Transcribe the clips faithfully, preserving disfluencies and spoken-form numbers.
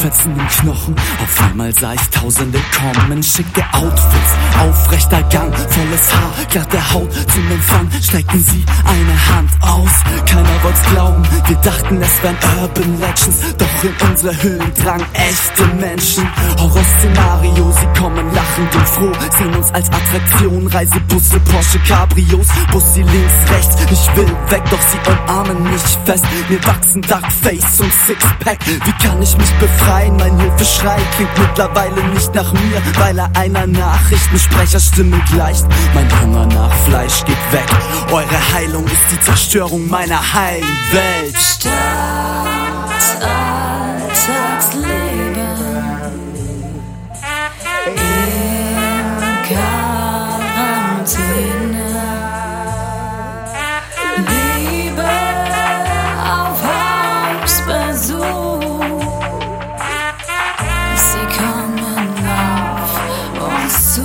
Blutfetzen im Knochen. Auf einmal sah ich Tausende kommen, schicke Outfits, aufrechter Gang, volles Haar, glatte Haut. Zum Empfang streckten sie eine Hand aus. Keiner wollt's glauben, wir dachten es wären Urban Legends, doch in unsere Höhlen drangen echte Menschen. Horrorszenario, sie kommen lachend und froh, sehen uns als Attraktion, Reisebusse, Porsche, Cabrios, Bussi links, rechts, ich will weg, doch sie umarmen mich fest. Mir wachsen Duckface und Sixpack, wie kann ich mich befreien? Mein Hilfeschrei klingt mittlerweile nicht nach mir, weil er einer Nachrichtensprecherstimme gleicht. Mein Hunger nach Fleisch geht weg, eure Heilung ist die Zerstörung meiner heilen Welt. Statt Alltagsleben in Quarantäne, Liebe auf Hausbesuch, sie kommen auf uns zu.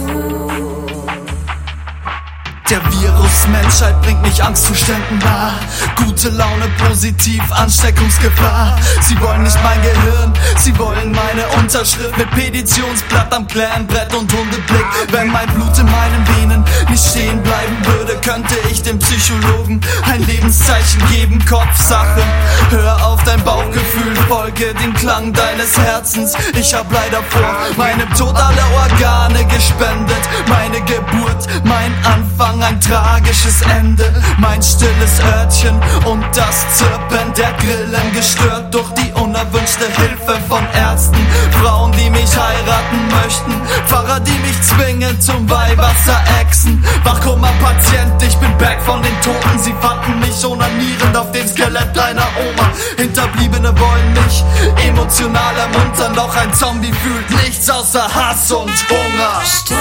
Der Virus Menschheit bringt mich Angstzuständen nah. Gute Laune positiv, Ansteckungsgefahr. Sie wollen nicht mein Gehirn, sie wollen meine Unterschrift mit Petitionsblatt am Clanbrett und Hundeblick. Wenn mein Blut in meinen Venen nicht stehen bleiben würde, könnte ich dem Psychologen ein Lebenszeichen geben. Kopfsache, hör auf dein Bauchgefühl, folge dem Klang deines Herzens. Ich hab leider vor meinem Tod alle Organe gespendet. Meine Geburt, mein Anfang, ein tragisches Ende. Mein stilles Örtchen und das Zirpen der Grillen, gestört durch die unerwünschte Hilfe von Ärzten. Frauen, die mich heiraten möchten, Pfarrer, die mich zwingen zum Weihwasser-Echsen. Wachkoma-Patient, ich bin back von den Toten. Sie fanden mich onanierend auf dem Skelett einer Oma. Hinterbliebene wollen mich emotional ermuntern, doch ein Zombie fühlt nichts außer Hass und Hunger. Statt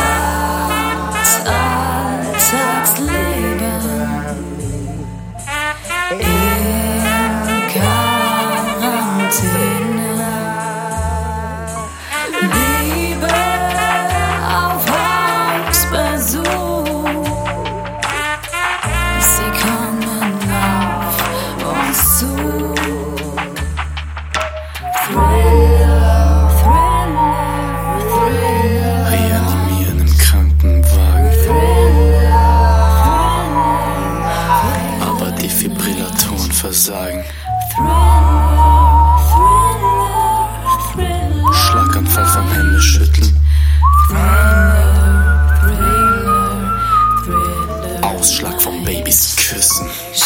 Alltagsleben in Quarantäne, Liebe auf Hausbesuch, sie kommen auf uns zu. Thriller, Thriller, Thriller. Reanimieren im Krankenwagen, aber Defibrillatoren versagen. Schlaganfall vom Händeschütteln, Ausschlag vom Babys Küssen.